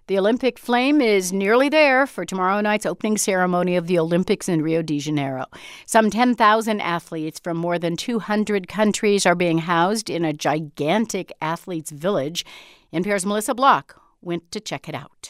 The Olympic flame is nearly there for tomorrow night's opening ceremony of the Olympics in Rio de Janeiro. Some 10,000 athletes from more than 200 countries are being housed in a gigantic athletes' village. NPR's Melissa Block went to check it out.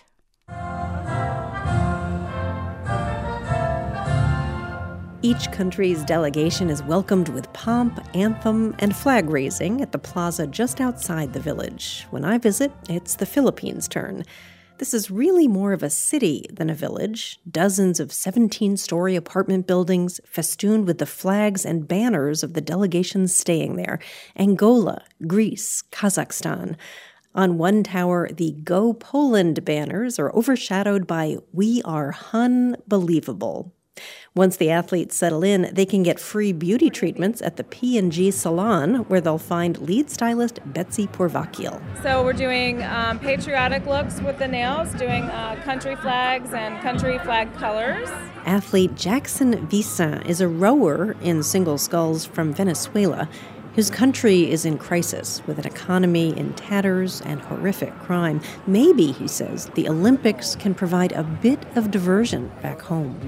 Each country's delegation is welcomed with pomp, anthem, and flag raising at the plaza just outside the village. When I visit, it's the Philippines' turn. This is really more of a city than a village. Dozens of 17-story apartment buildings festooned with the flags and banners of the delegations staying there. Angola, Greece, Kazakhstan. On one tower, the Go Poland banners are overshadowed by We Are Unbelievable. Once the athletes settle in, they can get free beauty treatments at the P&G salon, where they'll find lead stylist Betsy Porvakil. So we're doing patriotic looks with the nails, doing country flags and country flag colors. Athlete Jackson Vicin is a rower in single sculls from Venezuela. His country is in crisis, with an economy in tatters and horrific crime. Maybe, he says, the Olympics can provide a bit of diversion back home.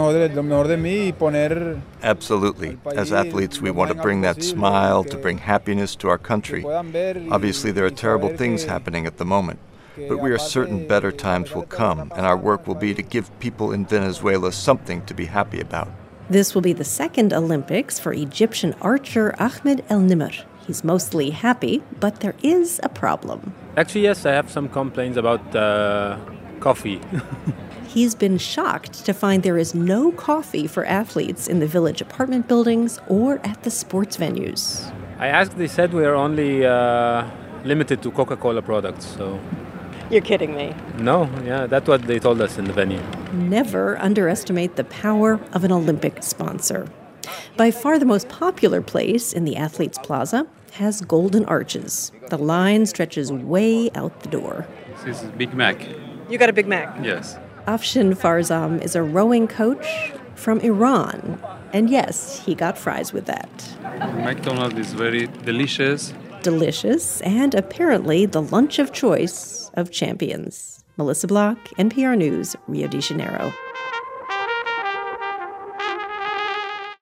Absolutely. As athletes, we want to bring that smile, to bring happiness to our country. Obviously, there are terrible things happening at the moment. But we are certain better times will come, and our work will be to give people in Venezuela something to be happy about. This will be the second Olympics for Egyptian archer Ahmed El Nimr. He's mostly happy, but there is a problem. Actually, yes, I have some complaints about coffee. He's been shocked to find there is no coffee for athletes in the village apartment buildings or at the sports venues. I asked, they said we are only limited to Coca-Cola products, so... You're kidding me. No, yeah, that's what they told us in the venue. Never underestimate the power of an Olympic sponsor. By far the most popular place in the Athletes Plaza has golden arches. The line stretches way out the door. This is Big Mac. You got a Big Mac? Yes. Afshin Farzam is a rowing coach from Iran. And yes, he got fries with that. McDonald's is very delicious. Delicious, and apparently the lunch of choice of champions. Melissa Block, NPR News, Rio de Janeiro.